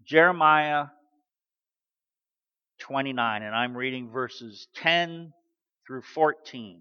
Jeremiah 29, and I'm reading verses 10 through 14.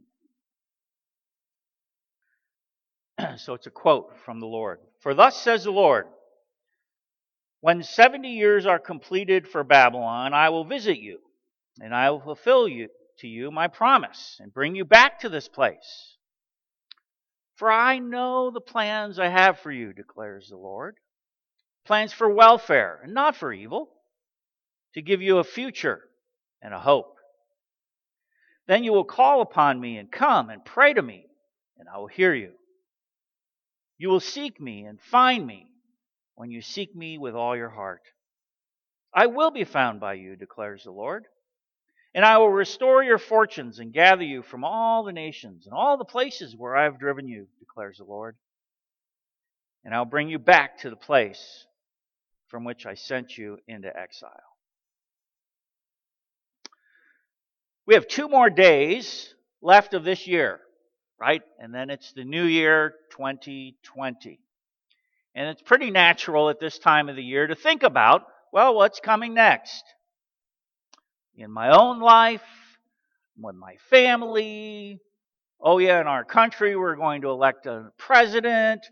So it's a quote from the Lord. For thus says the Lord, when 70 years are completed for Babylon, I will visit you, and I will fulfill to you my promise, and bring you back to this place. For I know the plans I have for you, declares the Lord. Plans for welfare and not for evil, to give you a future and a hope. Then you will call upon me and come and pray to me, and I will hear you. You will seek me and find me when you seek me with all your heart. I will be found by you, declares the Lord. And I will restore your fortunes and gather you from all the nations and all the places where I have driven you, declares the Lord. And I'll bring you back to the place from which I sent you into exile. We have 2 more days left of this year, right? And then it's the new year, 2020. And it's pretty natural at this time of the year to think about, well, what's coming next? In my own life, with my family. Oh yeah, in our country, we're going to elect a president.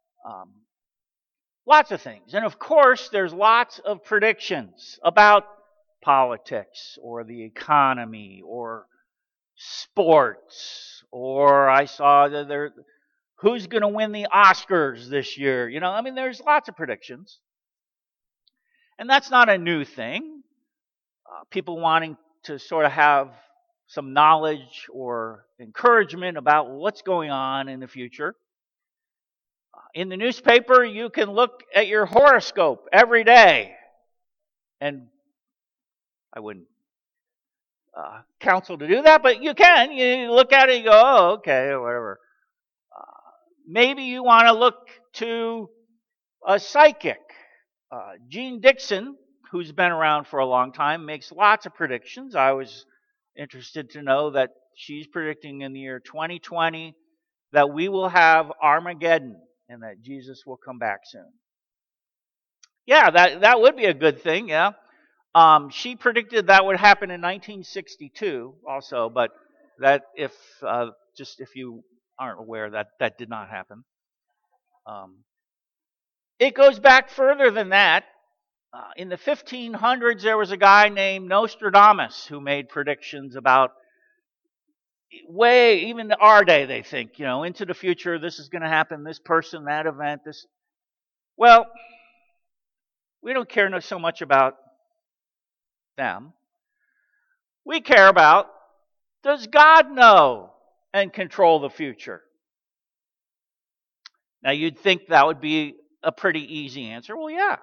Lots of things. And of course, there's lots of predictions about politics or the economy or sports. Or I saw that who's going to win the Oscars this year? There's lots of predictions. And that's not a new thing. People wanting to sort of have some knowledge or encouragement about what's going on in the future. In the newspaper, you can look at your horoscope every day. And I wouldn't counsel to do that, but you can. You look at it and go, oh, okay, whatever. Maybe you want to look to a psychic. Jean Dixon, who's been around for a long time, makes lots of predictions. I was interested to know that she's predicting in the year 2020 that we will have Armageddon and that Jesus will come back soon. Yeah, that would be a good thing, yeah. She predicted that would happen in 1962 also, but that if you aren't aware, that did not happen. It goes back further than that. In the 1500s, there was a guy named Nostradamus who made predictions about even our day, they think, into the future, this is going to happen, this person, that event, this. Well, we don't care so much about them. We care about, does God know and control the future? Now, you'd think that would be a pretty easy answer. Well, yeah.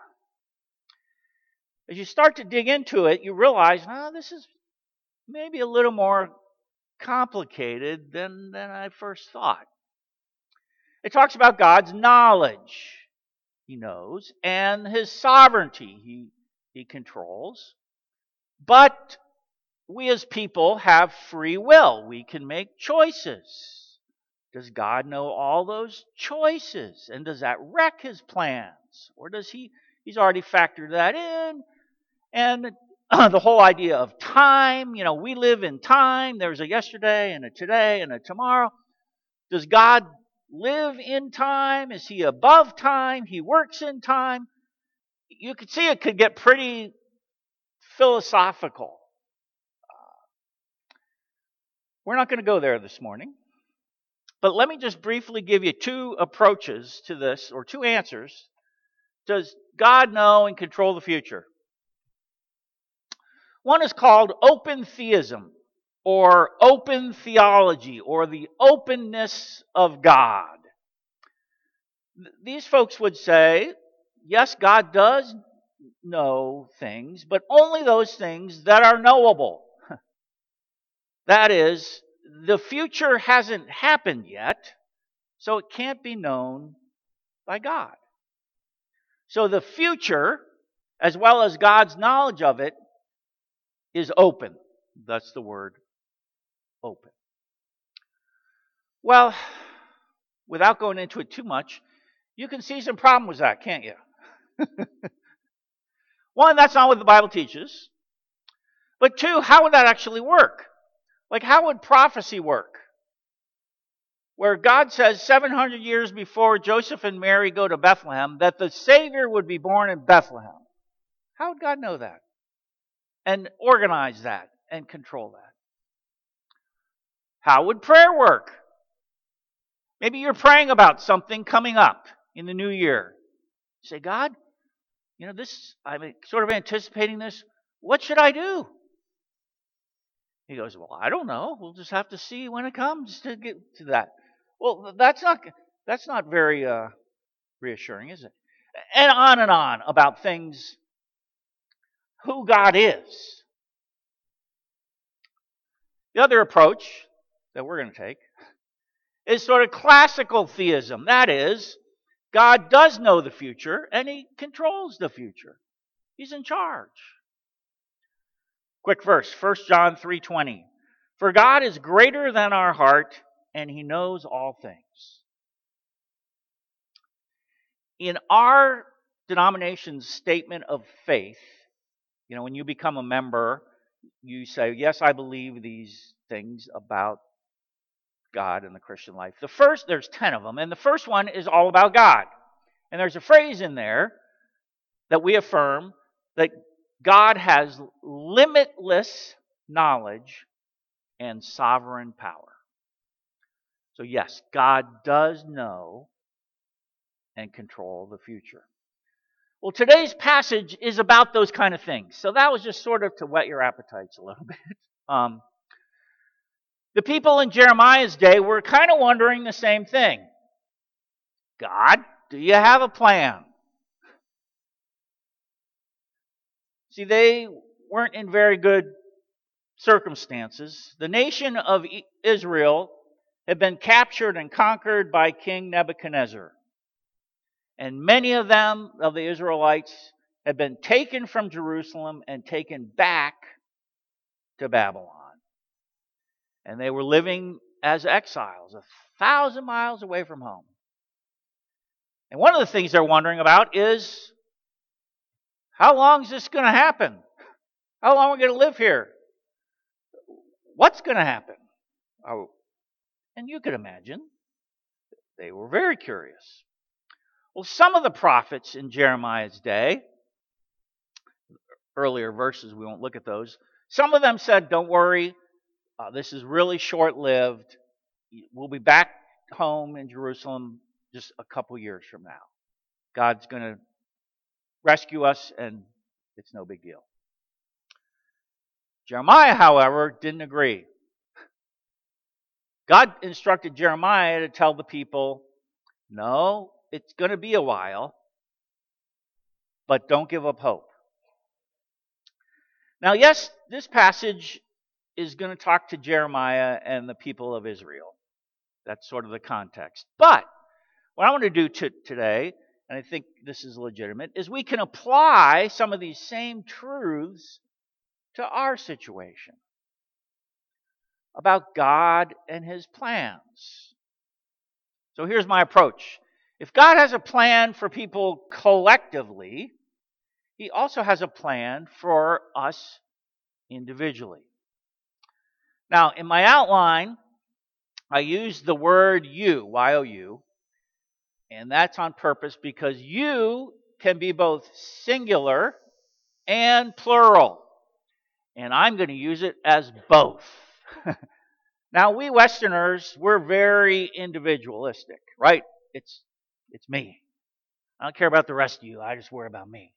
As you start to dig into it, you realize, this is maybe a little more complicated than I first thought. It talks about God's knowledge. He knows, and His sovereignty. He controls. But we as people have free will. We can make choices. Does God know all those choices? And does that wreck His plans? Or does He's already factored that in? And the whole idea of time, we live in time. There's a yesterday and a today and a tomorrow. Does God live in time? Is He above time? He works in time? You could see it could get pretty philosophical. We're not going to go there this morning. But let me just briefly give you 2 approaches to this, or 2 answers. Does God know and control the future? One is called open theism, or open theology, or the openness of God. These folks would say, yes, God does know things, but only those things that are knowable. That is, the future hasn't happened yet, so it can't be known by God. So the future, as well as God's knowledge of it, is open. That's the word, open. Well, without going into it too much, you can see some problem with that, can't you? One, that's not what the Bible teaches. But two, how would that actually work? Like, how would prophecy work? Where God says 700 years before Joseph and Mary go to Bethlehem that the Savior would be born in Bethlehem. How would God know that? And organize that and control that? How would prayer work? Maybe you're praying about something coming up in the new year. You say, God, I'm sort of anticipating this. What should I do? He goes, well, I don't know. We'll just have to see when it comes to get to that. Well, that's not very reassuring, is it? And on about things, who God is. The other approach that we're going to take is sort of classical theism. That is, God does know the future and He controls the future. He's in charge. Quick verse, 1 John 3:20. For God is greater than our heart, and He knows all things. In our denomination's statement of faith, when you become a member, you say, yes, I believe these things about God and the Christian life. There's 10 of them, and the first one is all about God. And there's a phrase in there that we affirm that God has limitless knowledge and sovereign power. So yes, God does know and control the future. Well, today's passage is about those kind of things. So that was just sort of to whet your appetites a little bit. The people in Jeremiah's day were kind of wondering the same thing. God, do you have a plan? See, they weren't in very good circumstances. The nation of Israel had been captured and conquered by King Nebuchadnezzar. And many of them, of the Israelites, had been taken from Jerusalem and taken back to Babylon. And they were living as exiles, 1,000 miles away from home. And one of the things they're wondering about is, how long is this going to happen? How long are we going to live here? What's going to happen? Oh, and you could imagine, they were very curious. Well, some of the prophets in Jeremiah's day, earlier verses, we won't look at those, some of them said, don't worry, this is really short-lived. We'll be back home in Jerusalem just a couple years from now. God's going to rescue us, and it's no big deal. Jeremiah, however, didn't agree. God instructed Jeremiah to tell the people, no, it's going to be a while, but don't give up hope. Now, yes, this passage is going to talk to Jeremiah and the people of Israel. That's sort of the context. But what I want to do today, and I think this is legitimate, is we can apply some of these same truths to our situation about God and His plans. So here's my approach. If God has a plan for people collectively, He also has a plan for us individually. Now, in my outline, I use the word you, Y-O-U, and that's on purpose because you can be both singular and plural. And I'm going to use it as both. Now, we Westerners, we're very individualistic, right? It's me. I don't care about the rest of you. I just worry about me.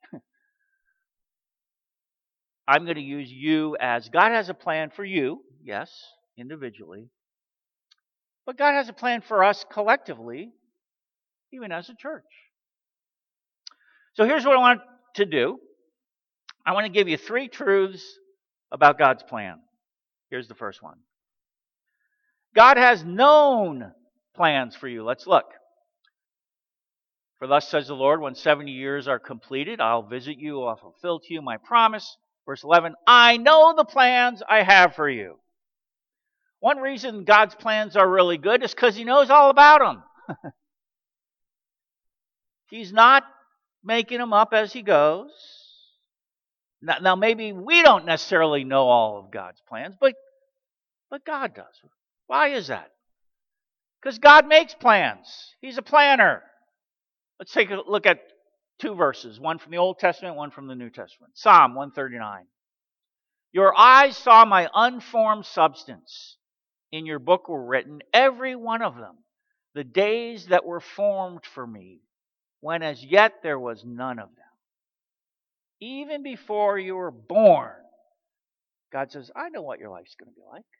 I'm going to use you as God has a plan for you, yes, individually. But God has a plan for us collectively, even as a church. So here's what I want to do. I want to give you 3 truths about God's plan. Here's the first one. God has known plans for you. Let's look. For thus says the Lord, when 70 years are completed, I'll visit you, I'll fulfill to you my promise. Verse 11, I know the plans I have for you. One reason God's plans are really good is because He knows all about them. He's not making them up as He goes. Now maybe we don't necessarily know all of God's plans, but God does. Why is that? Because God makes plans. He's a planner. Let's take a look at two verses, one from the Old Testament, one from the New Testament. Psalm 139. Your eyes saw my unformed substance. In your book were written, every one of them, the days that were formed for me, when as yet there was none of them. Even before you were born, God says, I know what your life's going to be like.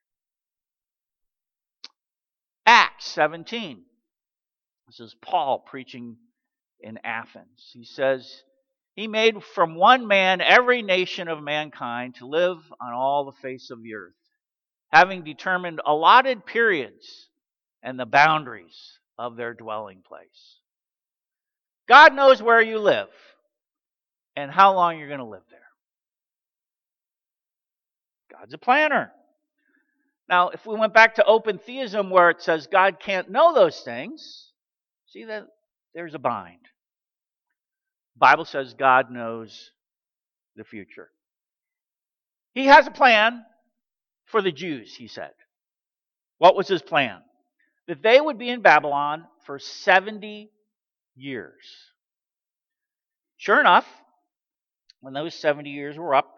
Acts 17. This is Paul preaching in Athens. He says, He made from one man every nation of mankind to live on all the face of the earth, having determined allotted periods and the boundaries of their dwelling place. God knows where you live and how long you're going to live there. God's a planner. Now, if we went back to open theism where it says God can't know those things, see that there's a bind. The Bible says God knows the future. He has a plan for the Jews, he said. What was his plan? That they would be in Babylon for 70 years. Sure enough, when those 70 years were up,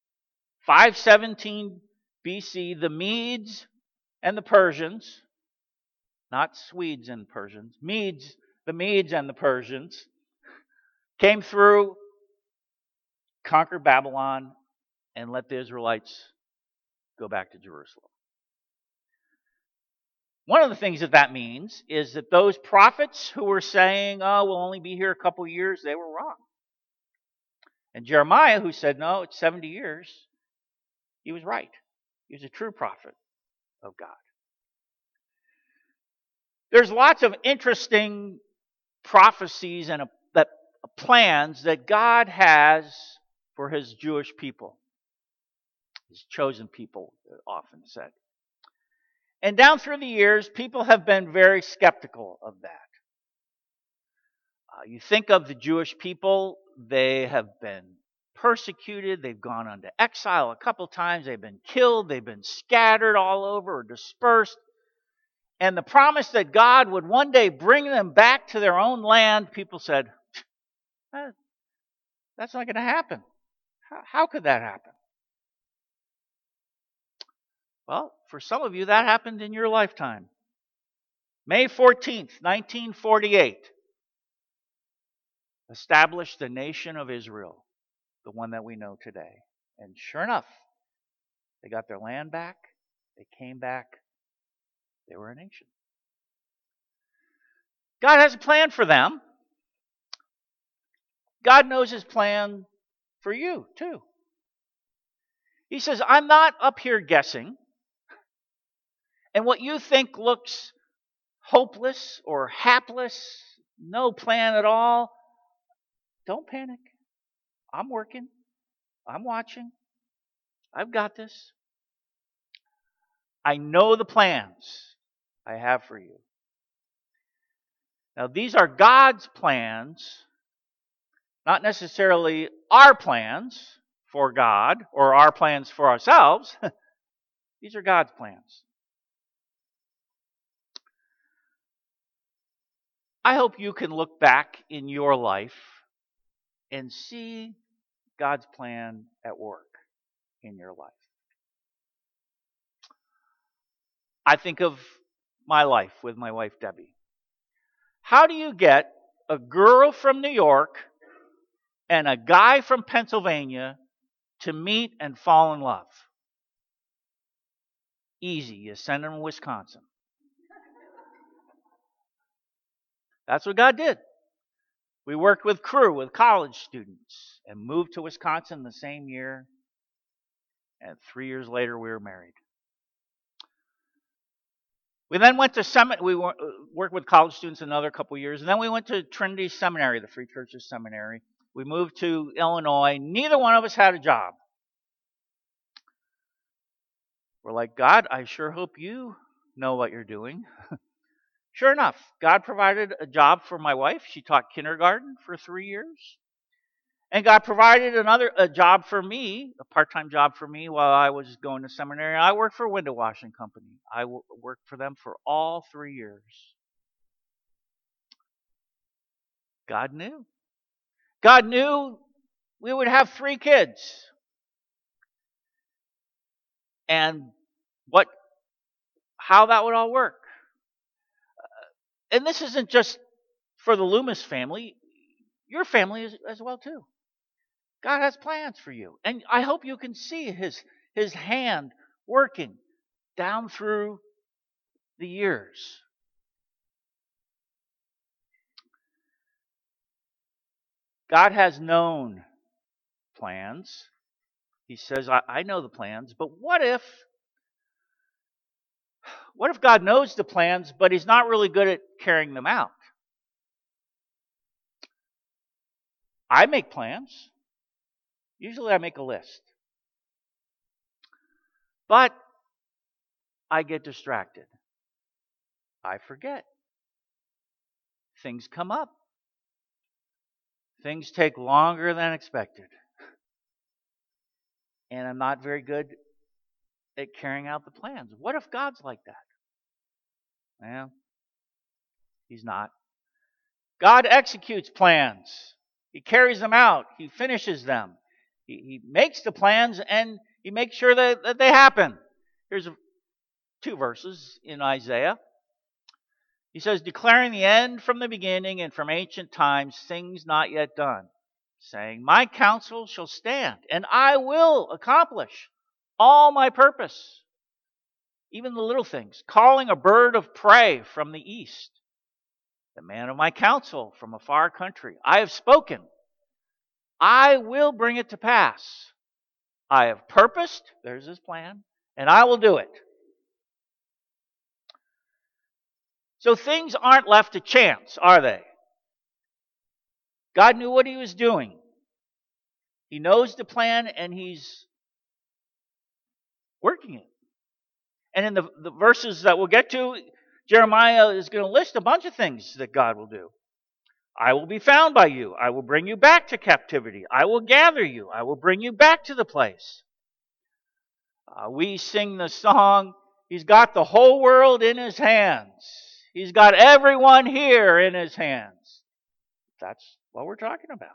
517 BC, the Medes and the Persians, not Swedes and Persians, the Medes and the Persians, came through, conquered Babylon, and let the Israelites go back to Jerusalem. One of the things that means is that those prophets who were saying, oh, we'll only be here a couple years, they were wrong. And Jeremiah, who said, no, it's 70 years, he was right. He was a true prophet of God. There's lots of interesting prophecies and plans that God has for his Jewish people, his chosen people, often said. And down through the years, people have been very skeptical of that. You think of the Jewish people, they have been persecuted, they've gone into exile a couple times, they've been killed, they've been scattered all over or dispersed. And the promise that God would one day bring them back to their own land, people said, that's not going to happen. How could that happen? Well, for some of you, that happened in your lifetime. May 14th, 1948, established the nation of Israel, the one that we know today. And sure enough, they got their land back, they came back, they were a nation. God has a plan for them. God knows his plan for you, too. He says, I'm not up here guessing. And what you think looks hopeless or hapless, no plan at all, don't panic. I'm working. I'm watching. I've got this. I know the plans I have for you. Now, these are God's plans, not necessarily our plans for God or our plans for ourselves. These are God's plans. I hope you can look back in your life and see God's plan at work in your life. I think of my life with my wife, Debbie. How do you get a girl from New York and a guy from Pennsylvania to meet and fall in love? Easy. You send them to Wisconsin. That's what God did. We worked with Cru, with college students, and moved to Wisconsin the same year. And 3 years later, we were married. We then went to we worked with college students another couple years, and then we went to Trinity Seminary, the Free Churches Seminary. We moved to Illinois. Neither one of us had a job. We're like, God, I sure hope you know what you're doing. Sure enough, God provided a job for my wife. She taught kindergarten for 3 years. And God provided a job for me, a part-time job for me while I was going to seminary. I worked for a window washing company. I worked for them for all 3 years. God knew. God knew we would have 3 kids. And how that would all work. And this isn't just for the Loomis family. Your family is as well too. God has plans for you. And I hope you can see his hand working down through the years. God has known plans. He says, I know the plans, but what if God knows the plans, but he's not really good at carrying them out? I make plans. Usually I make a list. But I get distracted. I forget. Things come up. Things take longer than expected. And I'm not very good at carrying out the plans. What if God's like that? Well, he's not. God executes plans. He carries them out. He finishes them. He makes the plans and he makes sure that they happen. Here's 2 verses in Isaiah. He says, declaring the end from the beginning and from ancient times, things not yet done, saying, my counsel shall stand, and I will accomplish all my purpose. Even the little things, calling a bird of prey from the east, the man of my counsel from a far country. I have spoken. I will bring it to pass. I have purposed, there's his plan, and I will do it. So things aren't left to chance, are they? God knew what he was doing. He knows the plan and he's working it. And in the verses that we'll get to, Jeremiah is going to list a bunch of things that God will do. I will be found by you. I will bring you back to captivity. I will gather you. I will bring you back to the place. We sing the song, he's got the whole world in his hands. He's got everyone here in his hands. That's what we're talking about.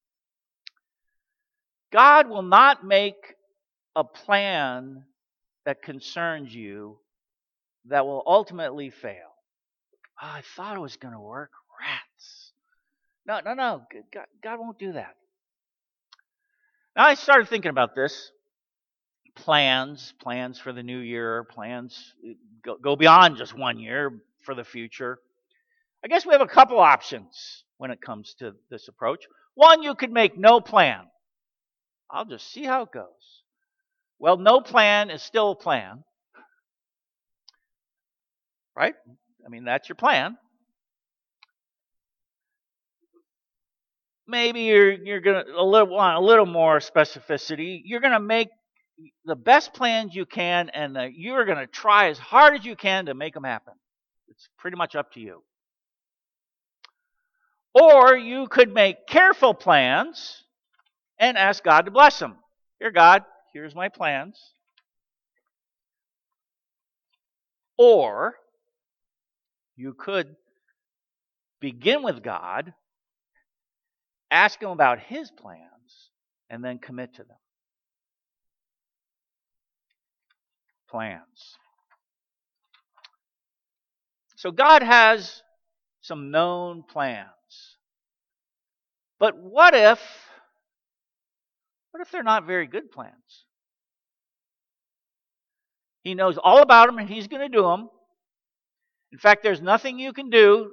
God will not make a plan that concerns you that will ultimately fail. Oh, I thought it was going to work. Rats. No. God won't do that. Now I started thinking about this. Plans for the new year, plans go beyond just 1 year for the future. I guess we have a couple options when it comes to this approach. One, you could make no plan. I'll just see how it goes. Well, no plan is still a plan. Right? I mean, that's your plan. Maybe you're going to want a little more specificity. You're going to make the best plans you can, and you're going to try as hard as you can to make them happen. It's pretty much up to you. Or you could make careful plans and ask God to bless them. Here, God, here's my plans. Or you could begin with God, ask him about his plans, and then commit to them. Plans. So God has some known plans. But what if they're not very good plans? He knows all about them and he's going to do them. In fact, there's nothing you can do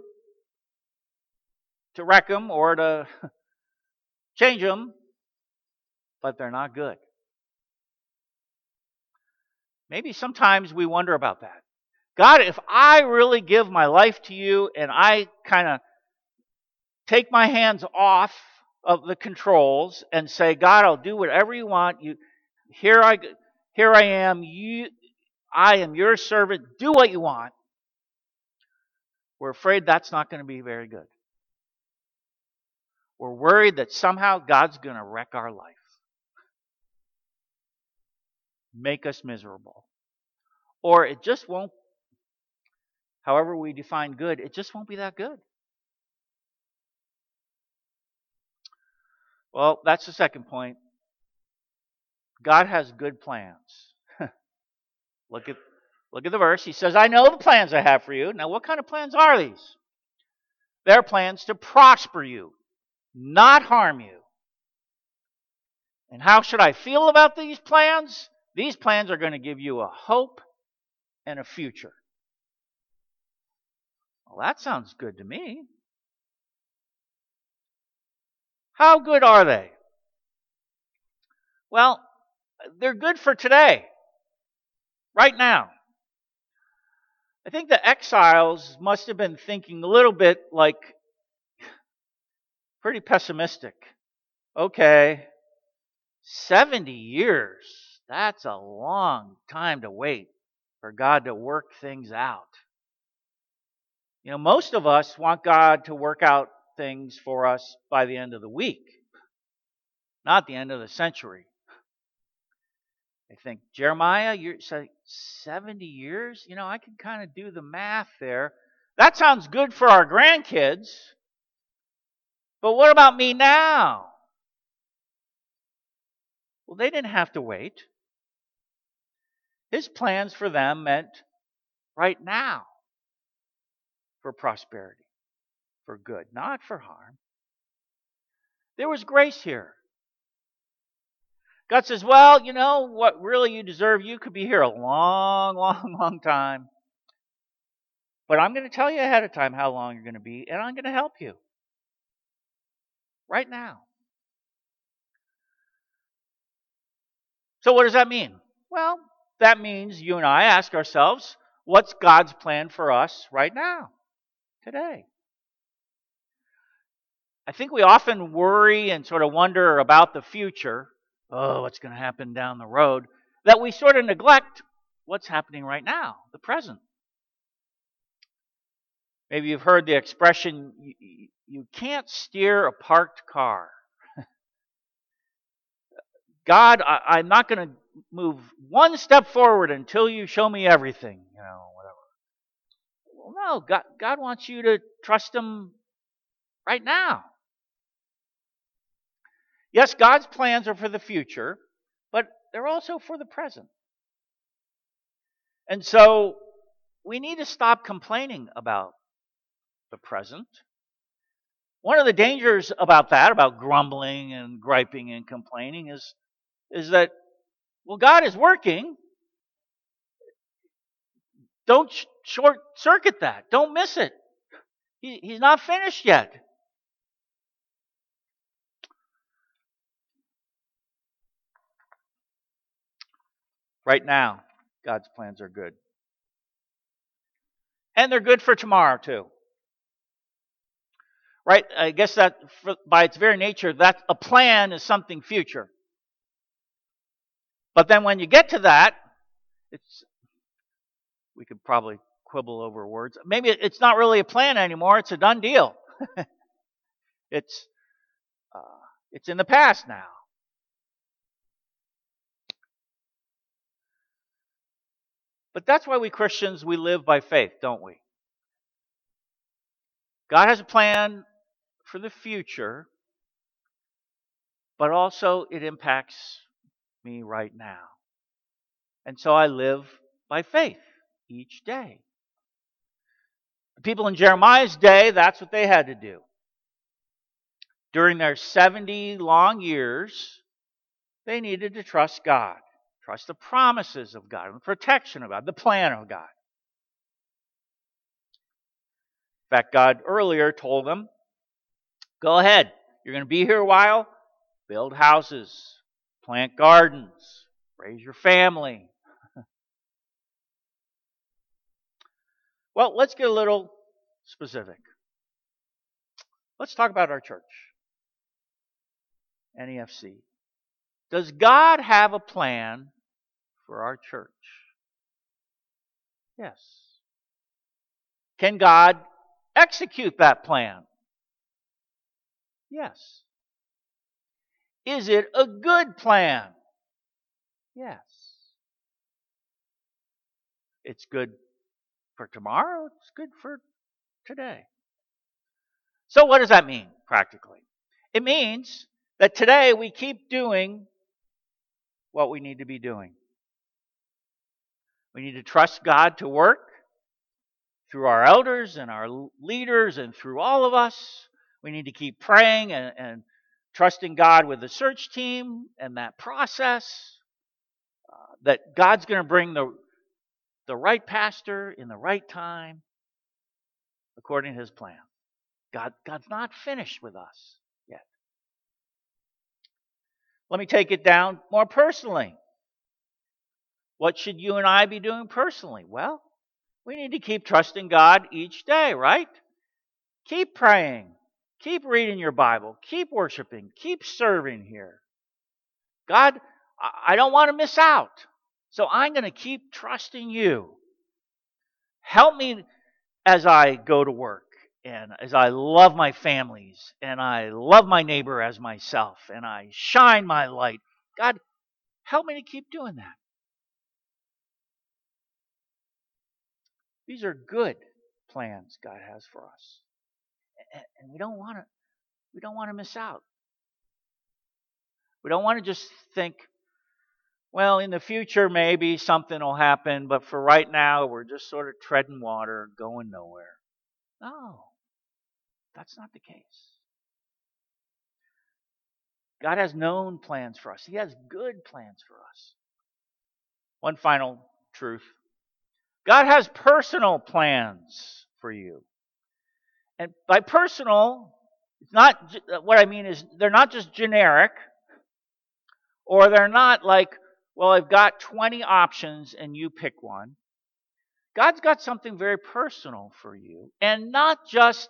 to wreck them or to change them, but they're not good. Maybe sometimes we wonder about that. God, if I really give my life to you and I kind of take my hands off of the controls and say, God, I'll do whatever you want. Here I am. I am your servant. Do what you want. We're afraid that's not going to be very good. we're worried that somehow God's going to wreck our life, make us miserable. Or it just won't, however we define good, it just won't be that good. Well, that's the second point. God has good plans. Look at the verse. He says, I know the plans I have for you. Now, what kind of plans are these? They're plans to prosper you, not harm you. And how should I feel about these plans? These plans are going to give you a hope and a future. Well, that sounds good to me. How good are they? Well, they're good for today, right now. I think the exiles must have been thinking a little bit like pretty pessimistic. Okay, 70 years, that's a long time to wait for God to work things out. You know, most of us want God to work out things for us by the end of the week, not the end of the century. I think, Jeremiah, you're saying 70 years? You know, I can kind of do the math there. That sounds good for our grandkids. But what about me now? Well, they didn't have to wait. His plans for them meant right now for prosperity, for good, not for harm. There was grace here. God says, well, you know what really you deserve? You could be here a long, long, long time. But I'm going to tell you ahead of time how long you're going to be, and I'm going to help you. Right now. So what does that mean? Well, that means you and I ask ourselves, what's God's plan for us right now, today? I think we often worry and sort of wonder about the future. Oh, what's going to happen down the road? That we sort of neglect what's happening right now, the present. Maybe you've heard the expression, you can't steer a parked car. God, I'm not going to move one step forward until you show me everything, whatever. Well, no, God wants you to trust Him right now. Yes, God's plans are for the future, but they're also for the present. And so we need to stop complaining about the present. One of the dangers about that, about grumbling and griping and complaining, is that, well, God is working. Don't short circuit that. Don't miss it. He's not finished yet. Right now, God's plans are good. And they're good for tomorrow, too. Right? I guess that by its very nature, that a plan is something future. But then when you get to that, we could probably quibble over words. Maybe it's not really a plan anymore. It's a done deal. It's in the past now. But that's why we Christians, we live by faith, don't we? God has a plan for the future, but also it impacts me right now. And so I live by faith each day. The people in Jeremiah's day, that's what they had to do. During their 70 long years, they needed to trust God. Trust the promises of God, the protection of God, the plan of God. In fact, God earlier told them, go ahead, you're going to be here a while, build houses, plant gardens, raise your family. Well, let's get a little specific. Let's talk about our church, NEFC. Does God have a plan for our church? Yes. Can God execute that plan? Yes. Is it a good plan? Yes. It's good for tomorrow. It's good for today. So what does that mean practically? It means that today we keep doing what we need to be doing. We need to trust God to work through our elders and our leaders and through all of us. We need to keep praying and trusting God with the search team and that process, that God's going to bring the right pastor in the right time according to his plan. God's not finished with us yet. Let me take it down more personally. What should you and I be doing personally? Well, we need to keep trusting God each day, right? Keep praying. Keep reading your Bible. Keep worshiping. Keep serving here. God, I don't want to miss out. So I'm going to keep trusting you. Help me as I go to work and as I love my families and I love my neighbor as myself and I shine my light. God, help me to keep doing that. These are good plans God has for us. And we don't want to miss out. We don't want to just think, well, in the future maybe something will happen, but for right now we're just sort of treading water, going nowhere. No, that's not the case. God has known plans for us. He has good plans for us. One final truth. God has personal plans for you. And by personal, it's not, what I mean is they're not just generic, or they're not like, well, I've got 20 options and you pick one. God's got something very personal for you, and not just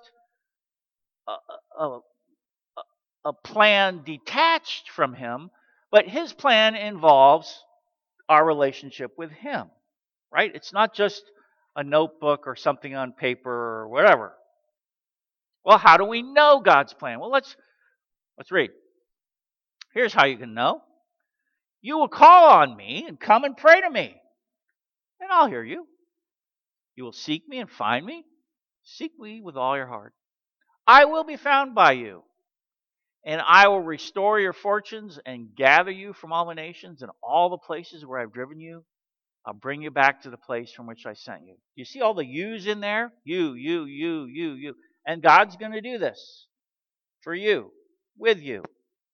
a plan detached from Him, but His plan involves our relationship with Him, right? It's not just a notebook or something on paper or whatever. Well, how do we know God's plan? Well, let's read. Here's how you can know. You will call on me and come and pray to me, and I'll hear you. You will seek me and find me. Seek me with all your heart. I will be found by you, and I will restore your fortunes and gather you from all the nations and all the places where I've driven you. I'll bring you back to the place from which I sent you. You see all the yous in there? You. And God's going to do this for you, with you.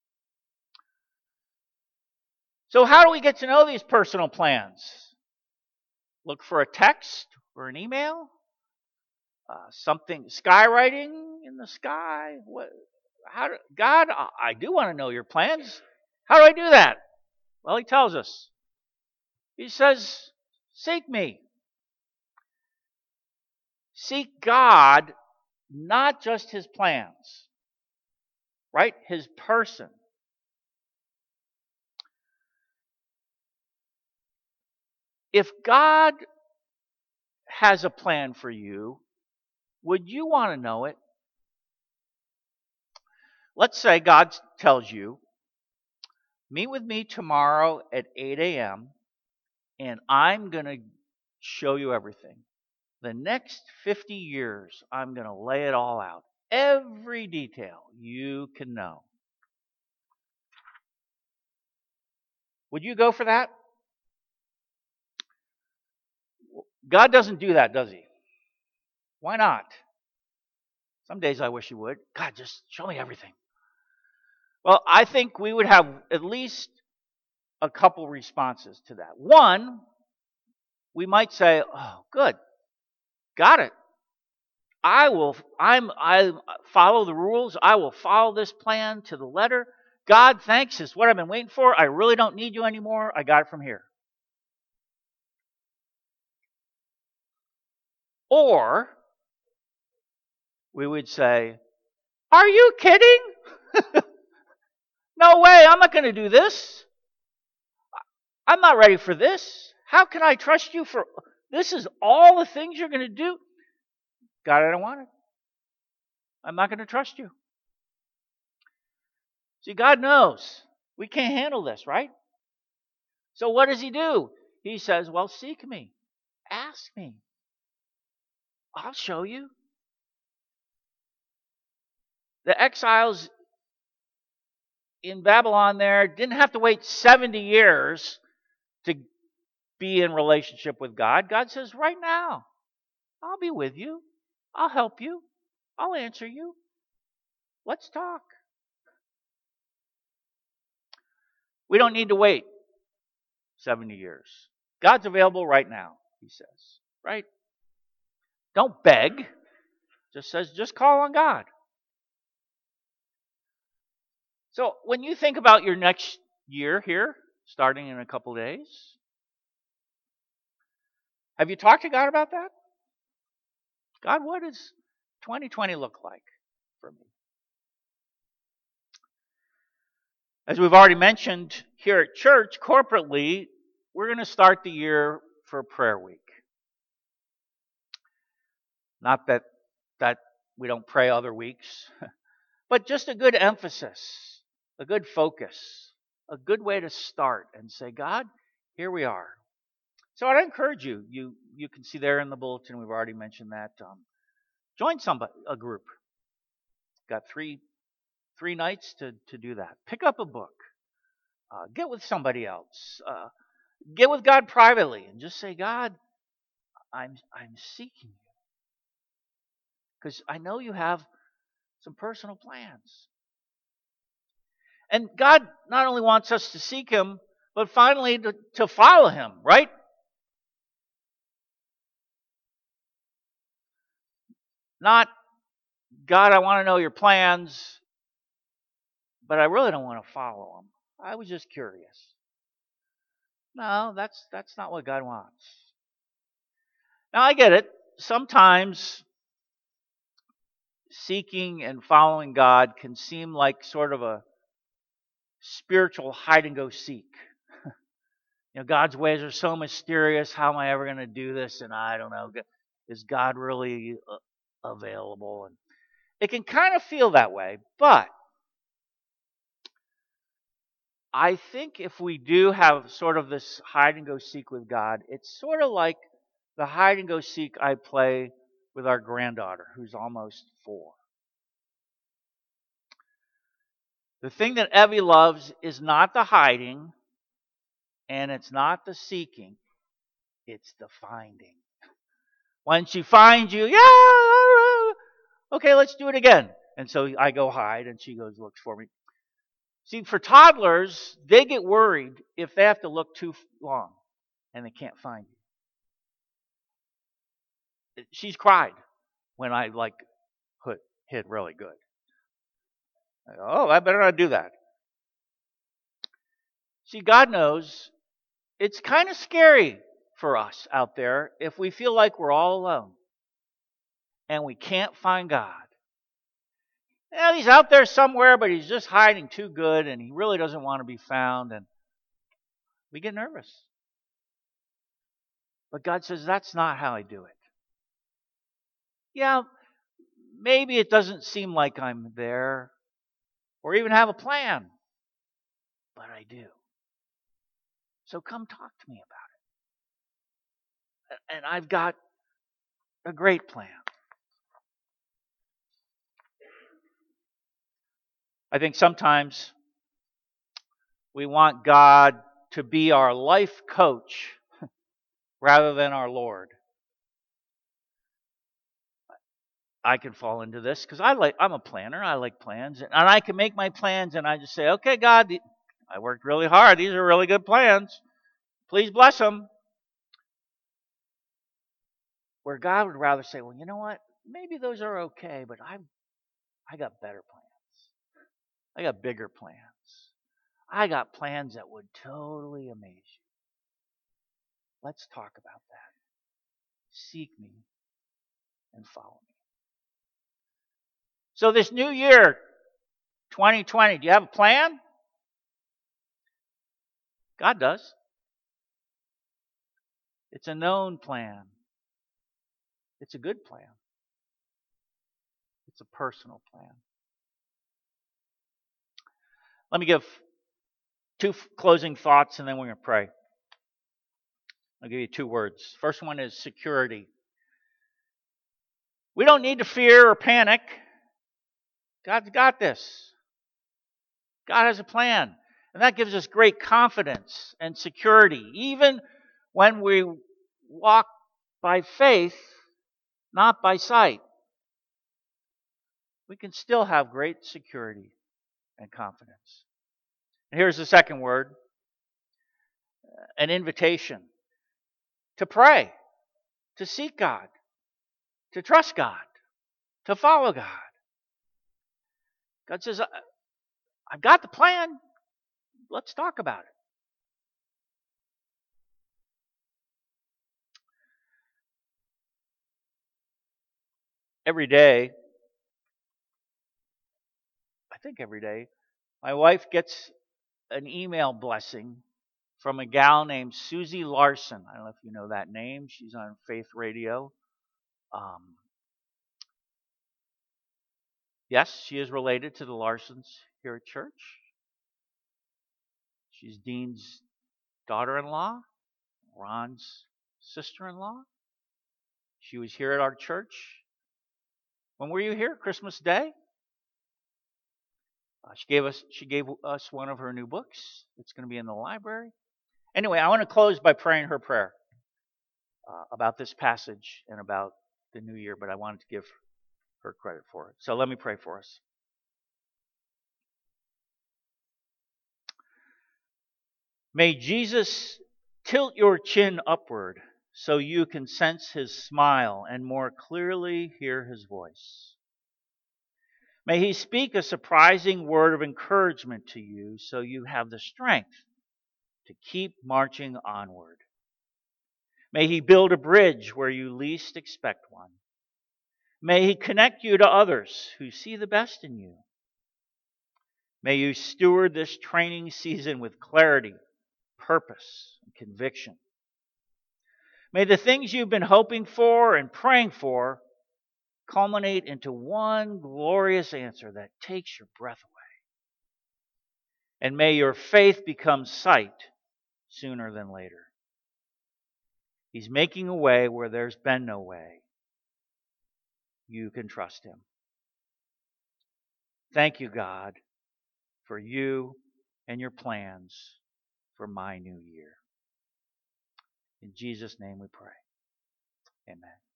So how do we get to know these personal plans? Look for a text or an email? Something, skywriting in the sky? God, I do want to know your plans. How do I do that? Well, He tells us. He says, seek me. Seek God, not just His plans, right? His person. If God has a plan for you, would you want to know it? Let's say God tells you, meet with me tomorrow at 8 a.m. and I'm going to show you everything. The next 50 years, I'm going to lay it all out. Every detail you can know. Would you go for that? God doesn't do that, does He? Why not? Some days I wish He would. God, just show me everything. Well, I think we would have at least a couple responses to that. One, we might say, oh, good. Got it. I follow the rules. I will follow this plan to the letter. God, thanks. It's what I've been waiting for. I really don't need you anymore. I got it from here. Or we would say, are you kidding? No way. I'm not going to do this. I'm not ready for this. How can I trust you for this? Is all the things you're going to do? God, I don't want it. I'm not going to trust you. See, God knows we can't handle this, right? So what does he do? He says, well, seek me. Ask me. I'll show you. The exiles in Babylon there didn't have to wait 70 years to be in relationship with God. God says, right now, I'll be with you. I'll help you. I'll answer you. Let's talk. We don't need to wait 70 years. God's available right now, he says. Right? Don't beg. Just says, just call on God. So when you think about your next year here, starting in a couple days, have you talked to God about that? God, what does 2020 look like for me? As we've already mentioned here at church, corporately, we're going to start the year for prayer week. Not that we don't pray other weeks, but just a good emphasis, a good focus, a good way to start and say, God, here we are. So I'd encourage you. You can see there in the bulletin, we've already mentioned that. Join a group. Got three nights to do that. Pick up a book. Get with somebody else. Get with God privately and just say, God, I'm seeking you. Because I know you have some personal plans. And God not only wants us to seek him, but finally to follow him, right? Not, God, I want to know your plans, but I really don't want to follow them. I was just curious. No, that's not what God wants. Now, I get it. Sometimes seeking and following God can seem like sort of a spiritual hide and go seek. God's ways are so mysterious. How am I ever going to do this? And I don't know. Is God really available? And it can kind of feel that way. But I think if we do have sort of this hide and go seek with God, it's sort of like the hide and go seek I play with our granddaughter, who's almost 4. The thing that Evie loves is not the hiding, and it's not the seeking, it's the finding. When she finds you, yeah, okay, let's do it again. And so I go hide, and she goes, looks for me. See, for toddlers, they get worried if they have to look too long, and they can't find you. She's cried when I hit really good. I better not do that. See, God knows it's kind of scary for us out there if we feel like we're all alone and we can't find God. He's out there somewhere, but he's just hiding too good and he really doesn't want to be found, and we get nervous. But God says, that's not how I do it. Yeah, maybe it doesn't seem like I'm there or even have a plan, but I do. So come talk to me about it. And I've got a great plan. I think sometimes we want God to be our life coach rather than our Lord. I can fall into this because I'm a planner. I like plans. And I can make my plans and I just say, okay, God, I worked really hard. These are really good plans. Please bless them. Where God would rather say, well, you know what? Maybe those are okay, but I got better plans. I got bigger plans. I got plans that would totally amaze you. Let's talk about that. Seek me and follow me. So this new year, 2020, do you have a plan? God does. It's a known plan. It's a good plan. It's a personal plan. Let me give two closing thoughts and then we're going to pray. I'll give you two words. First one is security. We don't need to fear or panic. God's got this. God has a plan. And that gives us great confidence and security. Even when we walk by faith, not by sight, we can still have great security and confidence. And here's the second word, an invitation to pray, to seek God, to trust God, to follow God. God says, I've got the plan. Let's talk about it. Every day, my wife gets an email blessing from a gal named Susie Larson. I don't know if you know that name. She's on Faith Radio. Yes, she is related to the Larsons here at church. She's Dean's daughter-in-law, Ron's sister-in-law. She was here at our church. When were you here? Christmas Day? She gave us one of her new books. It's going to be in the library. Anyway, I want to close by praying her prayer about this passage and about the new year, but I wanted to give her credit for it. So let me pray for us. May Jesus tilt your chin upward so you can sense his smile and more clearly hear his voice. May he speak a surprising word of encouragement to you so you have the strength to keep marching onward. May he build a bridge where you least expect one. May he connect you to others who see the best in you. May you steward this training season with clarity, purpose, and conviction. May the things you've been hoping for and praying for culminate into one glorious answer that takes your breath away. And may your faith become sight sooner than later. He's making a way where there's been no way. You can trust him. Thank you, God, for you and your plans for my new year. In Jesus' name we pray. Amen.